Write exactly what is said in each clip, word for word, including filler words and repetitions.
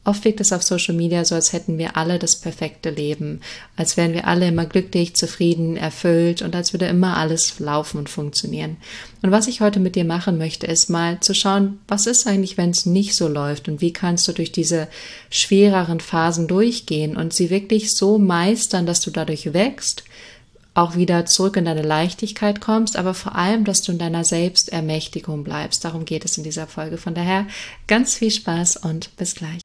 Oft wirkt es auf Social Media so, als hätten wir alle das perfekte Leben, als wären wir alle immer glücklich, zufrieden, erfüllt und als würde immer alles laufen und funktionieren. Und was ich heute mit dir machen möchte, ist mal zu schauen, was ist eigentlich, wenn es nicht so läuft und wie kannst du durch diese schwereren Phasen durchgehen und sie wirklich so meistern, dass du dadurch wächst, auch wieder zurück in deine Leichtigkeit kommst, aber vor allem, dass du in deiner Selbstermächtigung bleibst. Darum geht es in dieser Folge. Von daher ganz viel Spaß und bis gleich.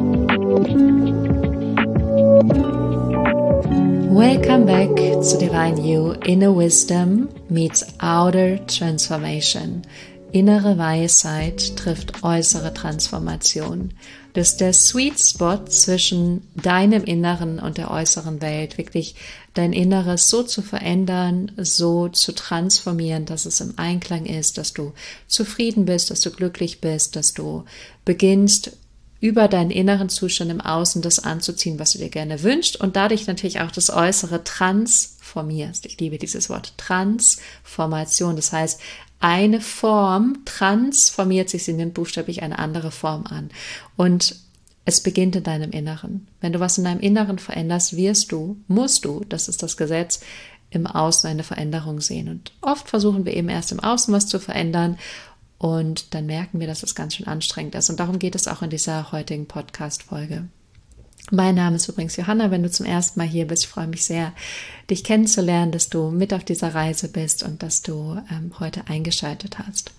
Welcome back to Divine You. Inner Wisdom meets Outer Transformation. Innere Weisheit trifft äußere Transformation. Das ist der Sweet Spot zwischen deinem Inneren und der äußeren Welt, wirklich dein Inneres so zu verändern, so zu transformieren, dass es im Einklang ist, dass du zufrieden bist, dass du glücklich bist, dass du beginnst, über deinen inneren Zustand im Außen das anzuziehen, was du dir gerne wünschst und dadurch natürlich auch das Äußere transformierst. Ich liebe dieses Wort Transformation, das heißt, eine Form transformiert sich, sie nimmt buchstäblich eine andere Form an. Und es beginnt in deinem Inneren. Wenn du was in deinem Inneren veränderst, wirst du, musst du, das ist das Gesetz, im Außen eine Veränderung sehen. Und oft versuchen wir eben erst im Außen was zu verändern und dann merken wir, dass es ganz schön anstrengend ist. Und darum geht es auch in dieser heutigen Podcast-Folge. Mein Name ist übrigens Johanna, wenn du zum ersten Mal hier bist. Ich freue mich sehr, dich kennenzulernen, dass du mit auf dieser Reise bist und dass du ähm, heute eingeschaltet hast.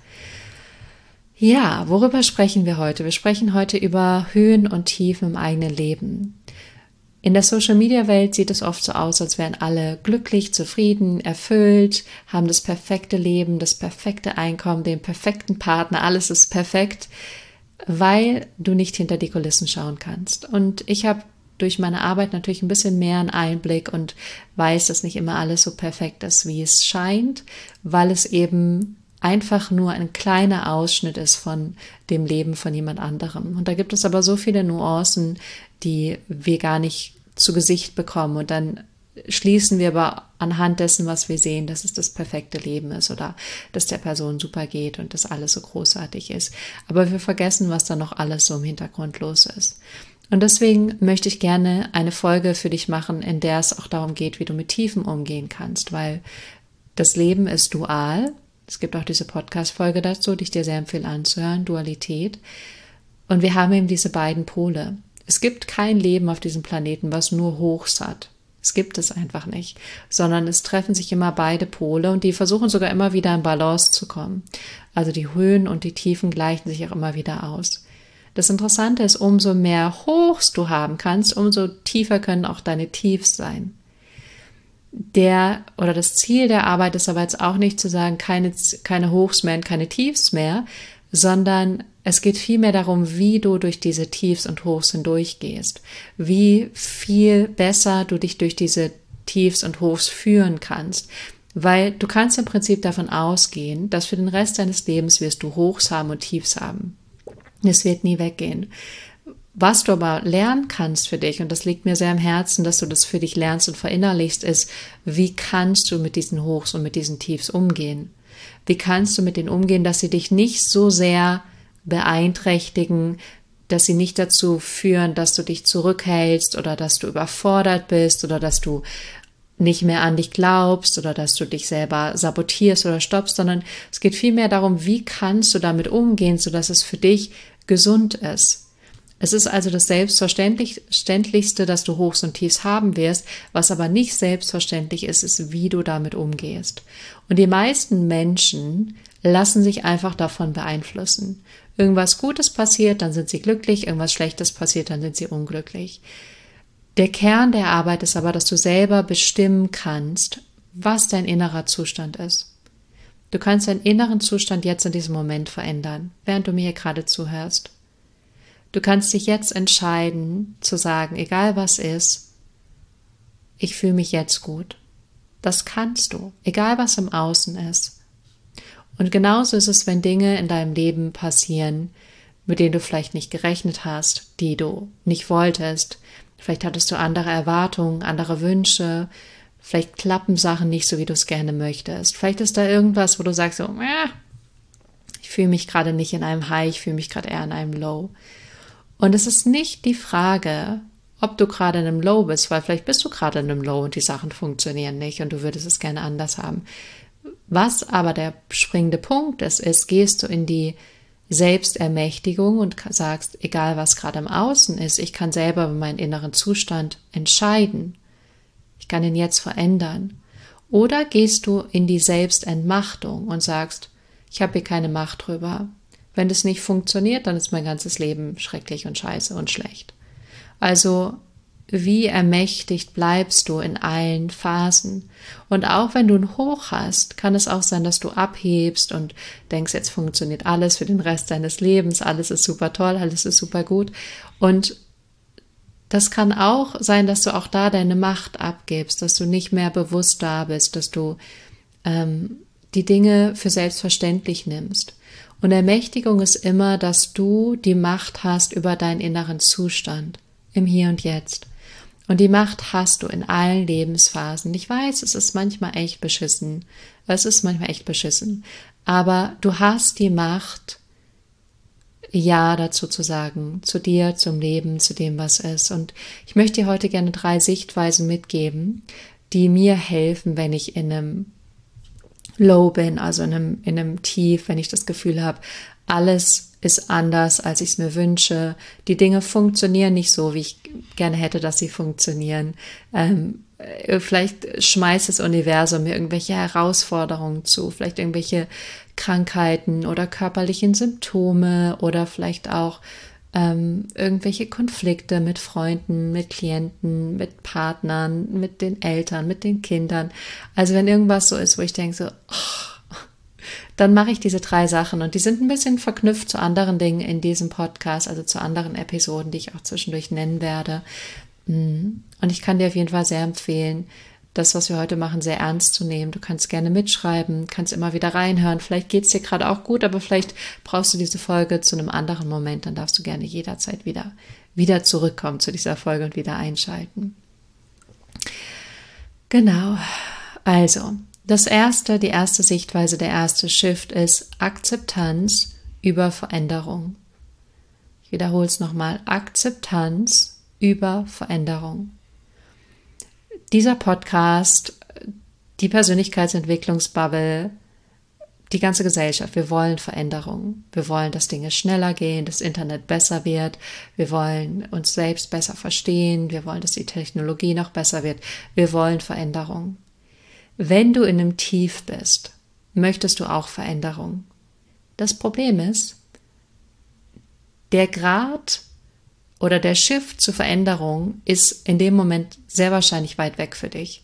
Ja, worüber sprechen wir heute? Wir sprechen heute über Höhen und Tiefen im eigenen Leben. In der Social-Media-Welt sieht es oft so aus, als wären alle glücklich, zufrieden, erfüllt, haben das perfekte Leben, das perfekte Einkommen, den perfekten Partner, alles ist perfekt, weil du nicht hinter die Kulissen schauen kannst. Und ich habe durch meine Arbeit natürlich ein bisschen mehr einen Einblick und weiß, dass nicht immer alles so perfekt ist, wie es scheint, weil es eben einfach nur ein kleiner Ausschnitt ist von dem Leben von jemand anderem. Und da gibt es aber so viele Nuancen, die wir gar nicht zu Gesicht bekommen. Und dann schließen wir aber anhand dessen, was wir sehen, dass es das perfekte Leben ist oder dass der Person super geht und dass alles so großartig ist. Aber wir vergessen, was da noch alles so im Hintergrund los ist. Und deswegen möchte ich gerne eine Folge für dich machen, in der es auch darum geht, wie du mit Tiefen umgehen kannst, weil das Leben ist dual. Es gibt auch diese Podcast-Folge dazu, die ich dir sehr empfehle anzuhören, Dualität. Und wir haben eben diese beiden Pole. Es gibt kein Leben auf diesem Planeten, was nur Hochs hat. Es gibt es einfach nicht, sondern es treffen sich immer beide Pole und die versuchen sogar immer wieder in Balance zu kommen. Also die Höhen und die Tiefen gleichen sich auch immer wieder aus. Das Interessante ist, umso mehr Hochs du haben kannst, umso tiefer können auch deine Tiefs sein. Der oder das Ziel der Arbeit ist aber jetzt auch nicht zu sagen, keine, keine Hochs mehr und keine Tiefs mehr, sondern es geht vielmehr darum, wie du durch diese Tiefs und Hochs hindurchgehst, wie viel besser du dich durch diese Tiefs und Hochs führen kannst, weil du kannst im Prinzip davon ausgehen, dass für den Rest deines Lebens wirst du Hochs haben und Tiefs haben. Es wird nie weggehen. Was du aber lernen kannst für dich, und das liegt mir sehr am Herzen, dass du das für dich lernst und verinnerlichst, ist, wie kannst du mit diesen Hochs und mit diesen Tiefs umgehen? Wie kannst du mit denen umgehen, dass sie dich nicht so sehr beeinträchtigen, dass sie nicht dazu führen, dass du dich zurückhältst oder dass du überfordert bist oder dass du nicht mehr an dich glaubst oder dass du dich selber sabotierst oder stoppst, sondern es geht vielmehr darum, wie kannst du damit umgehen, sodass es für dich gesund ist. Es ist also das Selbstverständlichste, dass du Hochs und Tiefs haben wirst, was aber nicht selbstverständlich ist, ist, wie du damit umgehst. Und die meisten Menschen lassen sich einfach davon beeinflussen. Irgendwas Gutes passiert, dann sind sie glücklich, irgendwas Schlechtes passiert, dann sind sie unglücklich. Der Kern der Arbeit ist aber, dass du selber bestimmen kannst, was dein innerer Zustand ist. Du kannst deinen inneren Zustand jetzt in diesem Moment verändern, während du mir hier gerade zuhörst. Du kannst dich jetzt entscheiden, zu sagen, egal was ist, ich fühle mich jetzt gut. Das kannst du, egal was im Außen ist. Und genauso ist es, wenn Dinge in deinem Leben passieren, mit denen du vielleicht nicht gerechnet hast, die du nicht wolltest. Vielleicht hattest du andere Erwartungen, andere Wünsche. Vielleicht klappen Sachen nicht so, wie du es gerne möchtest. Vielleicht ist da irgendwas, wo du sagst, so, äh, ich fühle mich gerade nicht in einem High, ich fühle mich gerade eher in einem Low. Und es ist nicht die Frage, ob du gerade in einem Low bist, weil vielleicht bist du gerade in einem Low und die Sachen funktionieren nicht und du würdest es gerne anders haben. Was aber der springende Punkt ist, ist, gehst du in die Selbstermächtigung und sagst, egal was gerade im Außen ist, ich kann selber über meinen inneren Zustand entscheiden. Ich kann ihn jetzt verändern. Oder gehst du in die Selbstentmachtung und sagst, ich habe hier keine Macht drüber. Wenn das nicht funktioniert, dann ist mein ganzes Leben schrecklich und scheiße und schlecht. Also wie ermächtigt bleibst du in allen Phasen? Und auch wenn du ein Hoch hast, kann es auch sein, dass du abhebst und denkst, jetzt funktioniert alles für den Rest deines Lebens, alles ist super toll, alles ist super gut. Und das kann auch sein, dass du auch da deine Macht abgibst, dass du nicht mehr bewusst da bist, dass du ähm, die Dinge für selbstverständlich nimmst. Und Ermächtigung ist immer, dass du die Macht hast über deinen inneren Zustand im Hier und Jetzt. Und die Macht hast du in allen Lebensphasen. Ich weiß, es ist manchmal echt beschissen. Es ist manchmal echt beschissen. Aber du hast die Macht, Ja dazu zu sagen, zu dir, zum Leben, zu dem, was ist. Und ich möchte dir heute gerne drei Sichtweisen mitgeben, die mir helfen, wenn ich in einem Low bin, also in einem, in einem Tief, wenn ich das Gefühl habe, alles ist anders, als ich es mir wünsche. Die Dinge funktionieren nicht so, wie ich gerne hätte, dass sie funktionieren. Ähm, vielleicht schmeißt das Universum mir irgendwelche Herausforderungen zu, vielleicht irgendwelche Krankheiten oder körperlichen Symptome oder vielleicht auch ähm, irgendwelche Konflikte mit Freunden, mit Klienten, mit Partnern, mit den Eltern, mit den Kindern. Also wenn irgendwas so ist, wo ich denke so, oh, dann mache ich diese drei Sachen und die sind ein bisschen verknüpft zu anderen Dingen in diesem Podcast, also zu anderen Episoden, die ich auch zwischendurch nennen werde. Und ich kann dir auf jeden Fall sehr empfehlen, das, was wir heute machen, sehr ernst zu nehmen. Du kannst gerne mitschreiben, kannst immer wieder reinhören. Vielleicht geht es dir gerade auch gut, aber vielleicht brauchst du diese Folge zu einem anderen Moment. Dann darfst du gerne jederzeit wieder, wieder zurückkommen zu dieser Folge und wieder einschalten. Genau, also das erste, die erste Sichtweise, der erste Shift ist Akzeptanz über Veränderung. Ich wiederhole es nochmal, Akzeptanz über Veränderung. Dieser Podcast, die Persönlichkeitsentwicklungsbubble, die ganze Gesellschaft, wir wollen Veränderung. Wir wollen, dass Dinge schneller gehen, das Internet besser wird. Wir wollen uns selbst besser verstehen. Wir wollen, dass die Technologie noch besser wird. Wir wollen Veränderung. Wenn du in einem Tief bist, möchtest du auch Veränderung. Das Problem ist, der Grad oder der Shift zur Veränderung ist in dem Moment sehr wahrscheinlich weit weg für dich.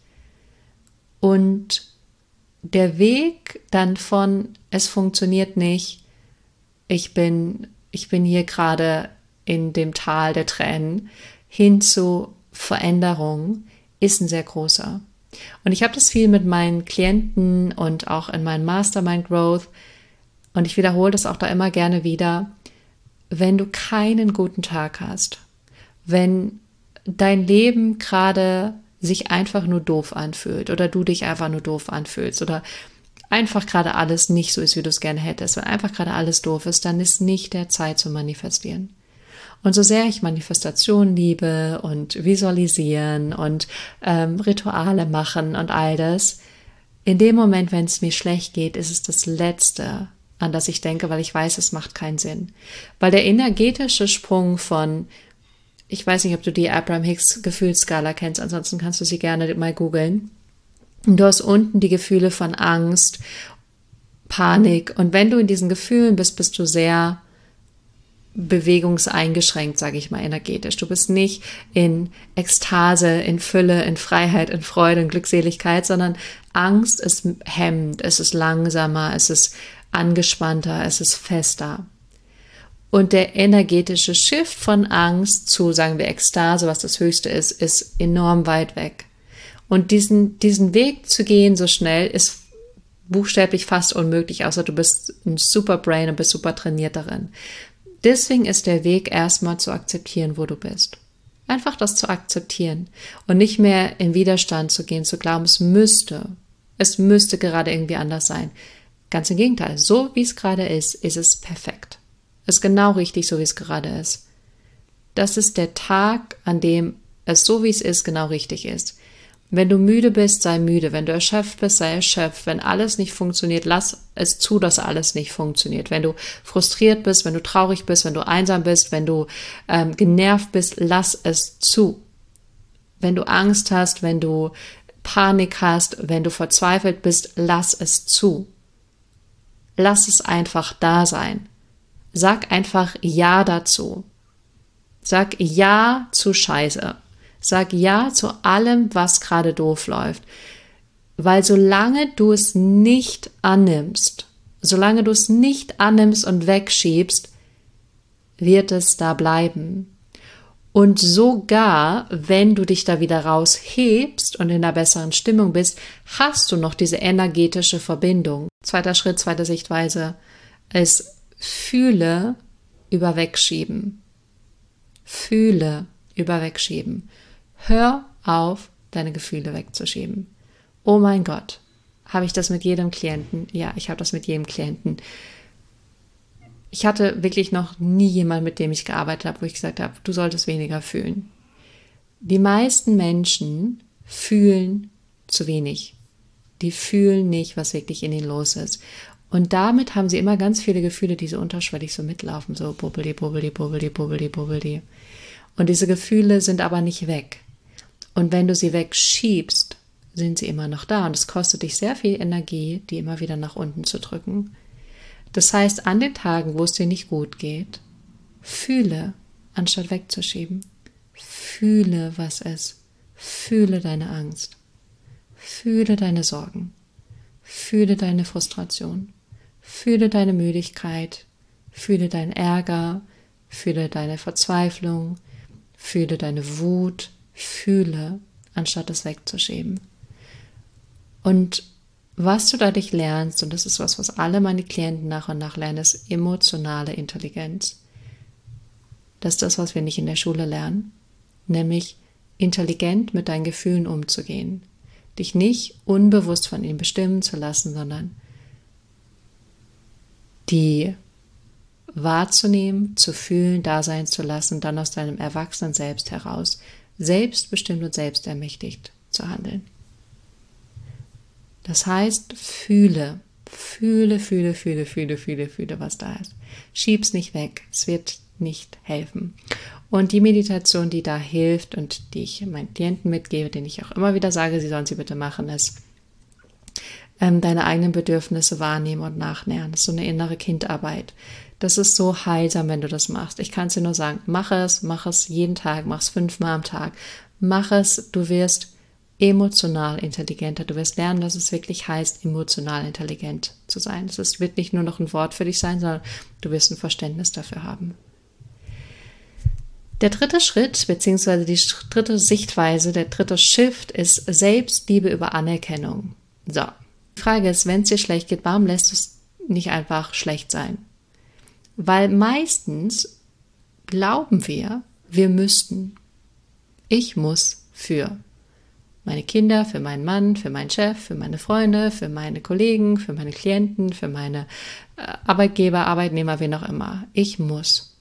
Und der Weg dann von, es funktioniert nicht, ich bin, ich bin hier gerade in dem Tal der Tränen, hin zu Veränderung, ist ein sehr großer. Und ich habe das viel mit meinen Klienten und auch in meinem Mastermind Growth und ich wiederhole das auch da immer gerne wieder. Wenn du keinen guten Tag hast, wenn dein Leben gerade sich einfach nur doof anfühlt oder du dich einfach nur doof anfühlst oder einfach gerade alles nicht so ist, wie du es gerne hättest, wenn einfach gerade alles doof ist, dann ist nicht der Zeit zu manifestieren. Und so sehr ich Manifestation liebe und visualisieren und ähm, Rituale machen und all das, in dem Moment, wenn es mir schlecht geht, ist es das Letzte, an das ich denke, weil ich weiß, es macht keinen Sinn. Weil der energetische Sprung von, ich weiß nicht, ob du die Abraham Hicks Gefühlsskala kennst, ansonsten kannst du sie gerne mal googeln. Und du hast unten die Gefühle von Angst, Panik. Und wenn du in diesen Gefühlen bist, bist du sehr bewegungseingeschränkt, sage ich mal, energetisch. Du bist nicht in Ekstase, in Fülle, in Freiheit, in Freude, in Glückseligkeit, sondern Angst ist hemmend, es ist langsamer, es ist angespannter, es ist fester. Und der energetische Shift von Angst zu, sagen wir, Ekstase, was das Höchste ist, ist enorm weit weg. Und diesen, diesen Weg zu gehen so schnell ist buchstäblich fast unmöglich, außer du bist ein super Brain und bist super trainiert darin. Deswegen ist der Weg erstmal zu akzeptieren, wo du bist. Einfach das zu akzeptieren und nicht mehr in Widerstand zu gehen, zu glauben, es müsste, es müsste gerade irgendwie anders sein. Ganz im Gegenteil, so wie es gerade ist, ist es perfekt. Ist genau richtig, so wie es gerade ist. Das ist der Tag, an dem es so, wie es ist, genau richtig ist. Wenn du müde bist, sei müde. Wenn du erschöpft bist, sei erschöpft. Wenn alles nicht funktioniert, lass es zu, dass alles nicht funktioniert. Wenn du frustriert bist, wenn du traurig bist, wenn du einsam bist, wenn du ähm, genervt bist, lass es zu. Wenn du Angst hast, wenn du Panik hast, wenn du verzweifelt bist, lass es zu. Lass es einfach da sein. Sag einfach Ja dazu. Sag Ja zu Scheiße. Sag Ja zu allem, was gerade doof läuft. Weil solange du es nicht annimmst, solange du es nicht annimmst und wegschiebst, wird es da bleiben. Und sogar, wenn du dich da wieder raushebst und in einer besseren Stimmung bist, hast du noch diese energetische Verbindung. Zweiter Schritt, zweite Sichtweise ist fühle über wegschieben. Fühle über wegschieben. Hör auf, deine Gefühle wegzuschieben. Oh mein Gott, habe ich das mit jedem Klienten? Ja, ich habe das mit jedem Klienten. Ich hatte wirklich noch nie jemanden, mit dem ich gearbeitet habe, wo ich gesagt habe, du solltest weniger fühlen. Die meisten Menschen fühlen zu wenig. Die fühlen nicht, was wirklich in ihnen los ist. Und damit haben sie immer ganz viele Gefühle, die so unterschwellig so mitlaufen, so bubbeli, bubbeli, bubbeli, bubbeli, bubbeli. Und diese Gefühle sind aber nicht weg. Und wenn du sie wegschiebst, sind sie immer noch da. Und es kostet dich sehr viel Energie, die immer wieder nach unten zu drücken. Das heißt, an den Tagen, wo es dir nicht gut geht, fühle, anstatt wegzuschieben. Fühle, was ist. Fühle deine Angst. Fühle deine Sorgen. Fühle deine Frustration. Fühle deine Müdigkeit. Fühle deinen Ärger. Fühle deine Verzweiflung. Fühle deine Wut. Fühle, anstatt es wegzuschieben. Und was du dadurch lernst, und das ist was, was alle meine Klienten nach und nach lernen, ist emotionale Intelligenz. Das ist das, was wir nicht in der Schule lernen, nämlich intelligent mit deinen Gefühlen umzugehen. Dich nicht unbewusst von ihnen bestimmen zu lassen, sondern die wahrzunehmen, zu fühlen, da sein zu lassen, dann aus deinem erwachsenen Selbst heraus selbstbestimmt und selbstermächtigt zu handeln. Das heißt, fühle, fühle, fühle, fühle, fühle, fühle, fühle, was da ist. Schieb's nicht weg, es wird nicht helfen. Und die Meditation, die da hilft und die ich meinen Klienten mitgebe, denen ich auch immer wieder sage, sie sollen sie bitte machen, ist ähm, deine eigenen Bedürfnisse wahrnehmen und nachnähern. Das ist so eine innere Kindarbeit. Das ist so heilsam, wenn du das machst. Ich kann es dir nur sagen, mach es, mach es jeden Tag, mach es fünfmal am Tag. Mach es, du wirst emotional intelligenter. Du wirst lernen, dass es wirklich heißt, emotional intelligent zu sein. Es wird nicht nur noch ein Wort für dich sein, sondern du wirst ein Verständnis dafür haben. Der dritte Schritt, beziehungsweise die dritte Sichtweise, der dritte Shift ist Selbstliebe über Anerkennung. So, die Frage ist, wenn es dir schlecht geht, warum lässt du es nicht einfach schlecht sein? Weil meistens glauben wir, wir müssten. Ich muss für meine Kinder, für meinen Mann, für meinen Chef, für meine Freunde, für meine Kollegen, für meine Klienten, für meine Arbeitgeber, Arbeitnehmer, wen auch immer. Ich muss.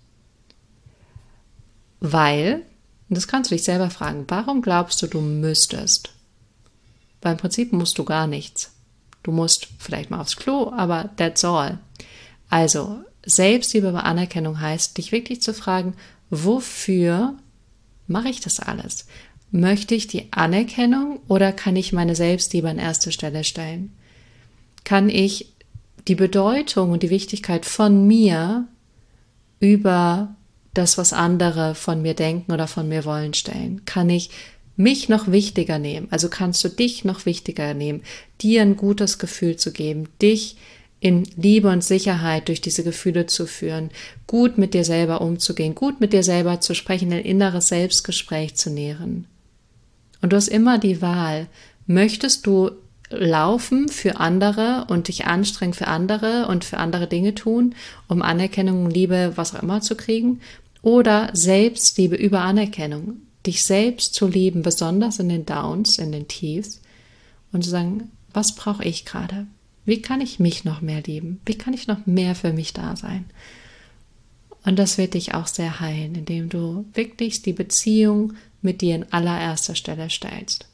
Weil, und das kannst du dich selber fragen, warum glaubst du, du müsstest? Weil im Prinzip musst du gar nichts. Du musst vielleicht mal aufs Klo, aber that's all. Also, Selbstliebe über Anerkennung heißt, dich wirklich zu fragen, wofür mache ich das alles? Möchte ich die Anerkennung oder kann ich meine Selbstliebe an erste Stelle stellen? Kann ich die Bedeutung und die Wichtigkeit von mir über das, was andere von mir denken oder von mir wollen, stellen? Kann ich mich noch wichtiger nehmen? Also kannst du dich noch wichtiger nehmen, dir ein gutes Gefühl zu geben, dich in Liebe und Sicherheit durch diese Gefühle zu führen, gut mit dir selber umzugehen, gut mit dir selber zu sprechen, ein inneres Selbstgespräch zu nähren. Und du hast immer die Wahl, möchtest du laufen für andere und dich anstrengen für andere und für andere Dinge tun, um Anerkennung, Liebe, was auch immer zu kriegen, oder Selbstliebe über Anerkennung, dich selbst zu lieben, besonders in den Downs, in den Tiefs, und zu sagen, was brauche ich gerade? Wie kann ich mich noch mehr lieben? Wie kann ich noch mehr für mich da sein? Und das wird dich auch sehr heilen, indem du wirklich die Beziehung mit dir in allererster Stelle stellst.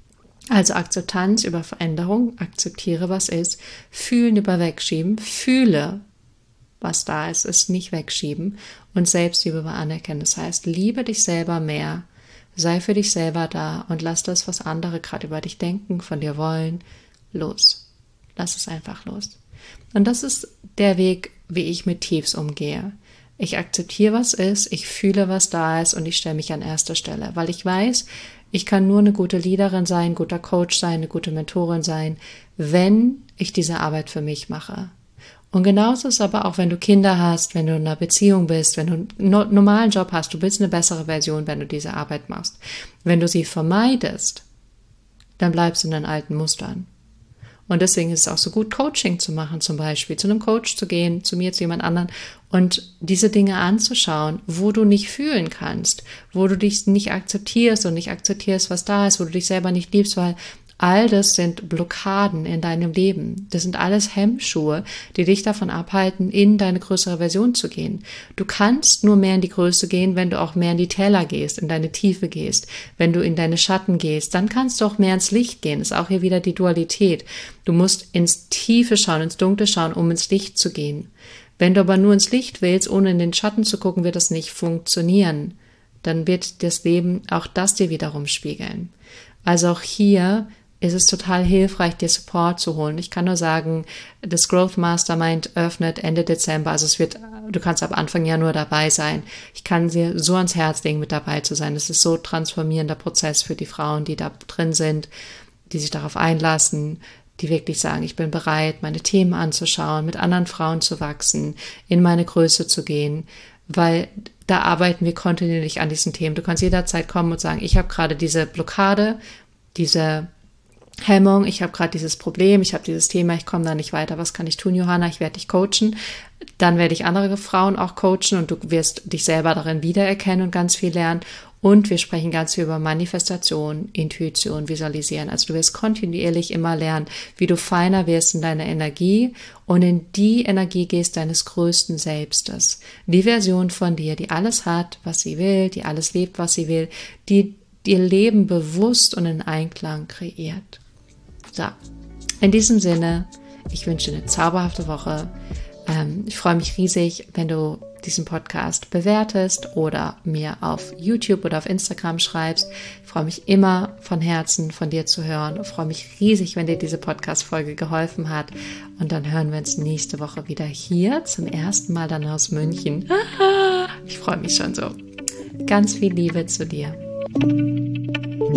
Also Akzeptanz über Veränderung, akzeptiere, was ist, fühlen über wegschieben, fühle, was da ist, ist nicht wegschieben und Selbstliebe über anerkennen. Das heißt, liebe dich selber mehr, sei für dich selber da und lass das, was andere gerade über dich denken, von dir wollen, los. Lass es einfach los. Und das ist der Weg, wie ich mit Tiefs umgehe. Ich akzeptiere, was ist, ich fühle, was da ist und ich stelle mich an erster Stelle, weil ich weiß, ich kann nur eine gute Leaderin sein, ein guter Coach sein, eine gute Mentorin sein, wenn ich diese Arbeit für mich mache. Und genauso ist es aber auch, wenn du Kinder hast, wenn du in einer Beziehung bist, wenn du einen no- normalen Job hast, du bist eine bessere Version, wenn du diese Arbeit machst. Wenn du sie vermeidest, dann bleibst du in deinen alten Mustern. Und deswegen ist es auch so gut, Coaching zu machen zum Beispiel, zu einem Coach zu gehen, zu mir, zu jemand anderen und diese Dinge anzuschauen, wo du nicht fühlen kannst, wo du dich nicht akzeptierst und nicht akzeptierst, was da ist, wo du dich selber nicht liebst, weil all das sind Blockaden in deinem Leben. Das sind alles Hemmschuhe, die dich davon abhalten, in deine größere Version zu gehen. Du kannst nur mehr in die Größe gehen, wenn du auch mehr in die Täler gehst, in deine Tiefe gehst, wenn du in deine Schatten gehst. Dann kannst du auch mehr ins Licht gehen. Das ist auch hier wieder die Dualität. Du musst ins Tiefe schauen, ins Dunkle schauen, um ins Licht zu gehen. Wenn du aber nur ins Licht willst, ohne in den Schatten zu gucken, wird das nicht funktionieren. Dann wird das Leben auch das dir wiederum spiegeln. Also auch hier ist es total hilfreich, dir Support zu holen. Ich kann nur sagen, das Growth Mastermind öffnet Ende Dezember, also es wird, du kannst ab Anfang Januar dabei sein. Ich kann dir so ans Herz legen, mit dabei zu sein. Es ist so ein transformierender Prozess für die Frauen, die da drin sind, die sich darauf einlassen, die wirklich sagen, ich bin bereit, meine Themen anzuschauen, mit anderen Frauen zu wachsen, in meine Größe zu gehen, weil da arbeiten wir kontinuierlich an diesen Themen. Du kannst jederzeit kommen und sagen, ich habe gerade diese Blockade, diese Hemmung, ich habe gerade dieses Problem, ich habe dieses Thema, ich komme da nicht weiter, was kann ich tun, Johanna? Ich werde dich coachen, dann werde ich andere Frauen auch coachen und du wirst dich selber darin wiedererkennen und ganz viel lernen und wir sprechen ganz viel über Manifestation, Intuition, Visualisieren, also du wirst kontinuierlich immer lernen, wie du feiner wirst in deiner Energie und in die Energie gehst deines größten Selbstes, die Version von dir, die alles hat, was sie will, die alles lebt, was sie will, die ihr Leben bewusst und in Einklang kreiert. So, in diesem Sinne, ich wünsche eine zauberhafte Woche. Ähm, ich freue mich riesig, wenn du diesen Podcast bewertest oder mir auf YouTube oder auf Instagram schreibst. Ich freue mich immer von Herzen von dir zu hören. Ich freue mich riesig, wenn dir diese Podcast-Folge geholfen hat. Und dann hören wir uns nächste Woche wieder hier, zum ersten Mal dann aus München. Ich freue mich schon so. Ganz viel Liebe zu dir.